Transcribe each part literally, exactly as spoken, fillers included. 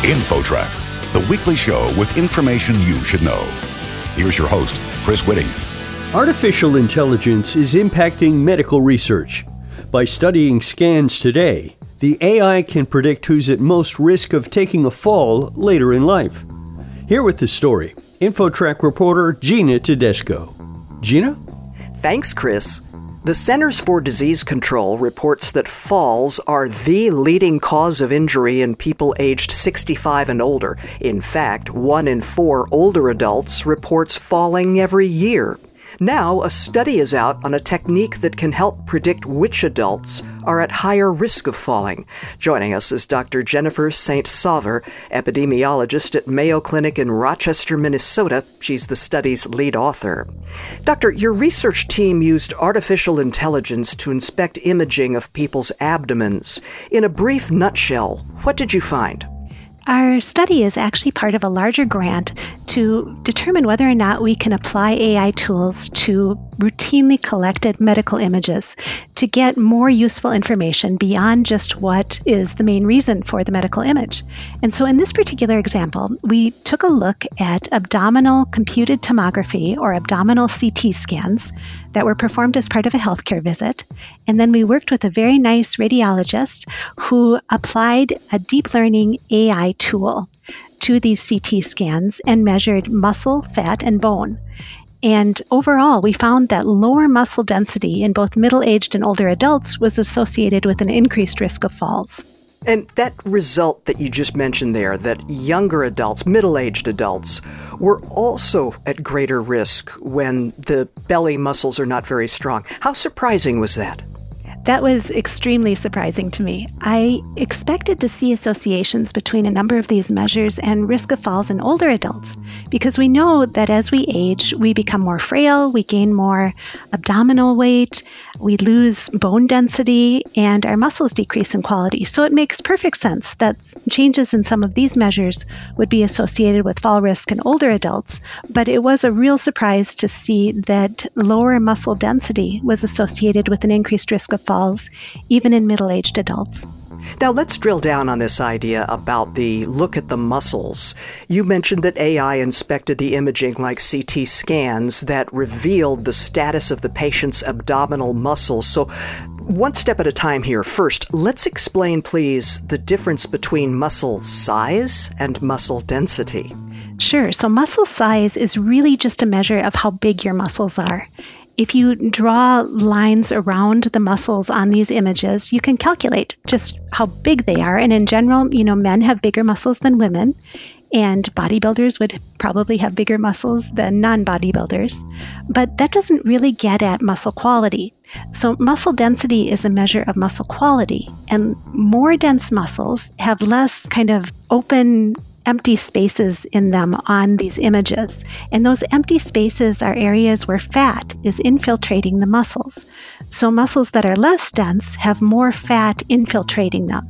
InfoTrack, the weekly show with information you should know. Here's your host, Chris Whitting. Artificial intelligence is impacting medical research. By studying scans today, the A I can predict who's at most risk of taking a fall later in life. Here with the story, InfoTrack reporter Gina Tedesco. Gina? Thanks, Chris. The Centers for Disease Control reports that falls are the leading cause of injury in people aged sixty-five and older. In fact, one in four older adults reports falling every year. Now, a study is out on a technique that can help predict which adults are at higher risk of falling. Joining us is Doctor Jennifer Saint Sauver, epidemiologist at Mayo Clinic in Rochester, Minnesota. She's the study's lead author. Doctor, your research team used artificial intelligence to inspect imaging of people's abdomens. In a brief nutshell, what did you find? Our study is actually part of a larger grant to determine whether or not we can apply A I tools to routinely collected medical images to get more useful information beyond just what is the main reason for the medical image. And so in this particular example, we took a look at abdominal computed tomography or abdominal C T scans that were performed as part of a healthcare visit. And then we worked with a very nice radiologist who applied a deep learning A I tool to these C T scans and measured muscle, fat, and bone. And overall, we found that lower muscle density in both middle-aged and older adults was associated with an increased risk of falls. And that result that you just mentioned there, that younger adults, middle-aged adults, were also at greater risk when the belly muscles are not very strong. How surprising was that? That was extremely surprising to me. I expected to see associations between a number of these measures and risk of falls in older adults, because we know that as we age, we become more frail, we gain more abdominal weight, we lose bone density, and our muscles decrease in quality. So it makes perfect sense that changes in some of these measures would be associated with fall risk in older adults, but it was a real surprise to see that lower muscle density was associated with an increased risk of falls falls, even in middle-aged adults. Now let's drill down on this idea about the look at the muscles. You mentioned that A I inspected the imaging like C T scans that revealed the status of the patient's abdominal muscles. So one step at a time here. First, let's explain, please, the difference between muscle size and muscle density. Sure. So muscle size is really just a measure of how big your muscles are. If you draw lines around the muscles on these images, you can calculate just how big they are. And in general, you know, men have bigger muscles than women, and bodybuilders would probably have bigger muscles than non-bodybuilders. But that doesn't really get at muscle quality. So muscle density is a measure of muscle quality, and more dense muscles have less kind of open empty spaces in them on these images. And those empty spaces are areas where fat is infiltrating the muscles. So muscles that are less dense have more fat infiltrating them.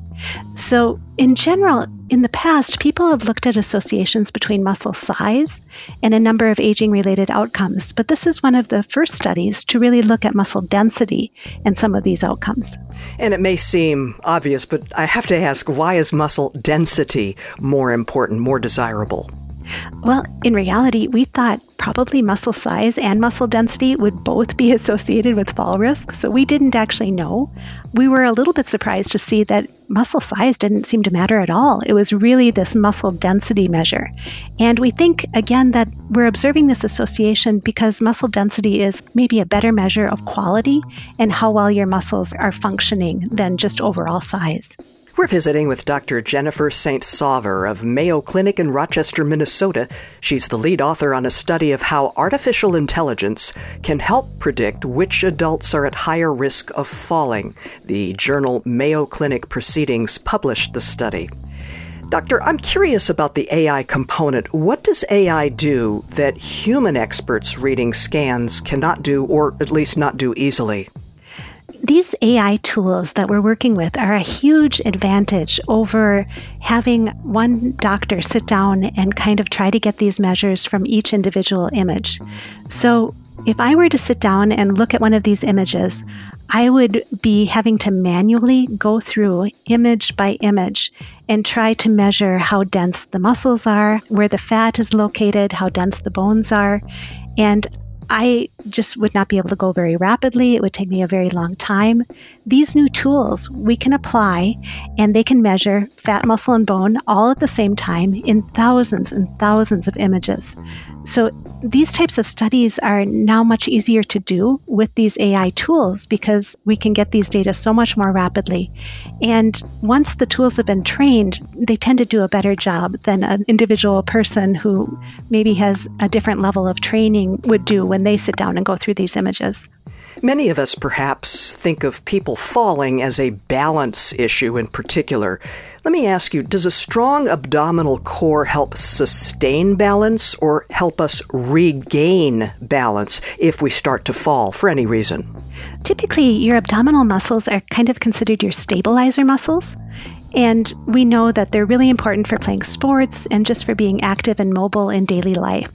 So in general, in the past, people have looked at associations between muscle size and a number of aging-related outcomes, but this is one of the first studies to really look at muscle density and some of these outcomes. And it may seem obvious, but I have to ask, why is muscle density more important, more desirable? Well, in reality, we thought probably muscle size and muscle density would both be associated with fall risk, so we didn't actually know. We were a little bit surprised to see that muscle size didn't seem to matter at all. It was really this muscle density measure. And we think, again, that we're observing this association because muscle density is maybe a better measure of quality and how well your muscles are functioning than just overall size. We're visiting with Doctor Jennifer Saint Sauver of Mayo Clinic in Rochester, Minnesota. She's the lead author on a study of how artificial intelligence can help predict which adults are at higher risk of falling. The journal Mayo Clinic Proceedings published the study. Doctor, I'm curious about the A I component. What does A I do that human experts reading scans cannot do, or at least not do easily? These A I tools that we're working with are a huge advantage over having one doctor sit down and kind of try to get these measures from each individual image. So If I were to sit down and look at one of these images, I would be having to manually go through image by image and try to measure how dense the muscles are, where the fat is located, how dense the bones are. And I just would not be able to go very rapidly. It would take me a very long time. These new tools we can apply, and they can measure fat, muscle, and bone all at the same time in thousands and thousands of images. So these types of studies are now much easier to do with these A I tools because we can get these data so much more rapidly. And once the tools have been trained, they tend to do a better job than an individual person who maybe has a different level of training would do when they sit down and go through these images. Many of us perhaps think of people falling as a balance issue in particular. Let me ask you, does a strong abdominal core help sustain balance or help us regain balance if we start to fall for any reason? Typically, your abdominal muscles are kind of considered your stabilizer muscles. And we know that they're really important for playing sports and just for being active and mobile in daily life.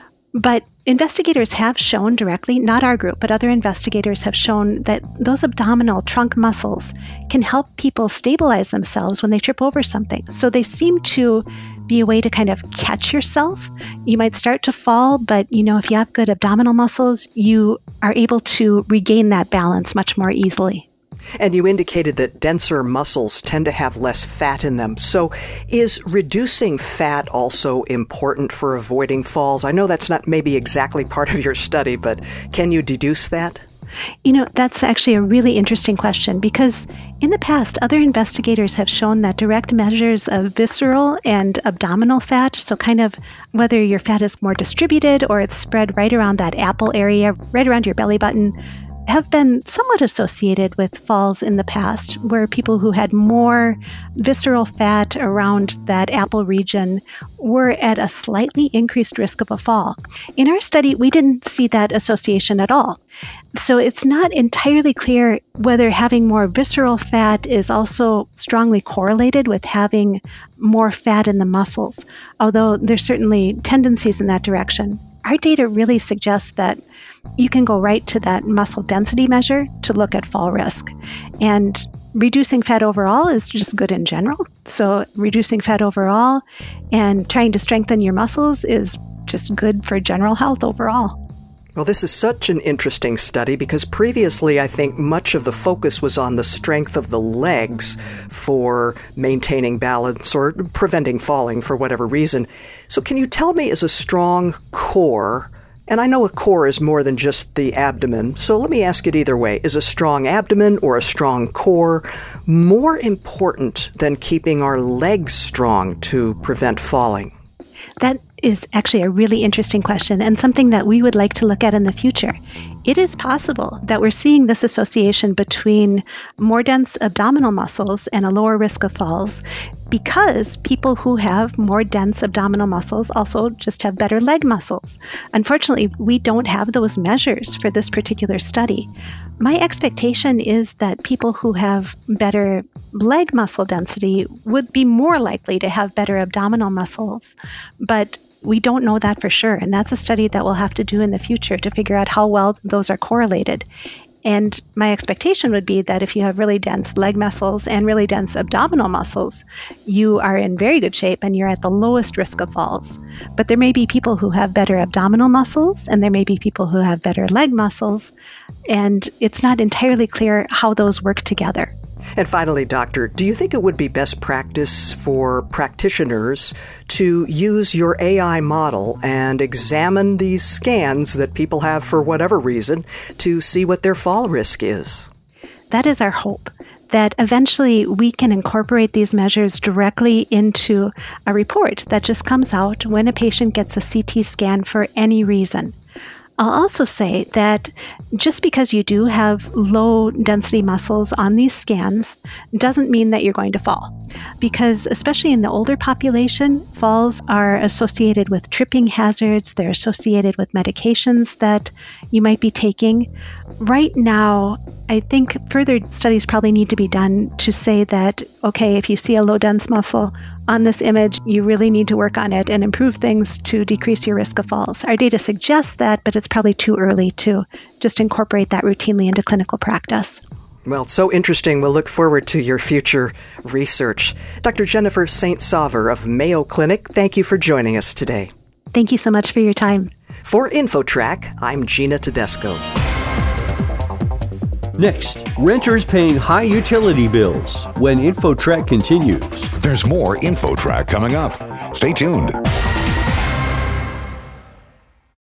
But investigators have shown directly, not our group, but other investigators have shown that those abdominal trunk muscles can help people stabilize themselves when they trip over something. So they seem to be a way to kind of catch yourself. You might start to fall, but you know, if you have good abdominal muscles, you are able to regain that balance much more easily. And you indicated that denser muscles tend to have less fat in them. So is reducing fat also important for avoiding falls? I know that's not maybe exactly part of your study, but can you deduce that? You know, that's actually a really interesting question because in the past, other investigators have shown that direct measures of visceral and abdominal fat, so kind of whether your fat is more distributed or it's spread right around that apple area, right around your belly button, have been somewhat associated with falls in the past, where people who had more visceral fat around that apple region were at a slightly increased risk of a fall. In our study, we didn't see that association at all. So it's not entirely clear whether having more visceral fat is also strongly correlated with having more fat in the muscles, although there's certainly tendencies in that direction. Our data really suggests that you can go right to that muscle density measure to look at fall risk. And reducing fat overall is just good in general. So reducing fat overall and trying to strengthen your muscles is just good for general health overall. Well, this is such an interesting study because previously I think much of the focus was on the strength of the legs for maintaining balance or preventing falling for whatever reason. So can you tell me, is a strong core, and I know a core is more than just the abdomen, so let me ask it either way, is a strong abdomen or a strong core more important than keeping our legs strong to prevent falling? That is actually a really interesting question and something that we would like to look at in the future. It is possible that we're seeing this association between more dense abdominal muscles and a lower risk of falls because people who have more dense abdominal muscles also just have better leg muscles. Unfortunately, we don't have those measures for this particular study. My expectation is that people who have better leg muscle density would be more likely to have better abdominal muscles, but we don't know that for sure, and that's a study that we'll have to do in the future to figure out how well those are correlated. And my expectation would be that if you have really dense leg muscles and really dense abdominal muscles, you are in very good shape and you're at the lowest risk of falls. But there may be people who have better abdominal muscles and there may be people who have better leg muscles, and it's not entirely clear how those work together. And finally, doctor, do you think it would be best practice for practitioners to use your A I model and examine these scans that people have for whatever reason to see what their fall risk is? That is our hope, that eventually we can incorporate these measures directly into a report that just comes out when a patient gets a C T scan for any reason. I'll also say that just because you do have low density muscles on these scans doesn't mean that you're going to fall. Because especially in the older population, falls are associated with tripping hazards, they're associated with medications that you might be taking. Right now, I think further studies probably need to be done to say that, okay, if you see a low dense muscle on this image, you really need to work on it and improve things to decrease your risk of falls. Our data suggests that, but it's probably too early to just incorporate that routinely into clinical practice. Well, it's so interesting. We'll look forward to your future research. Doctor Jennifer Saint Sauver of Mayo Clinic, thank you for joining us today. Thank you so much for your time. For InfoTrack, I'm Gina Tedesco. Next, renters paying high utility bills when InfoTrack continues. There's more InfoTrack coming up. Stay tuned.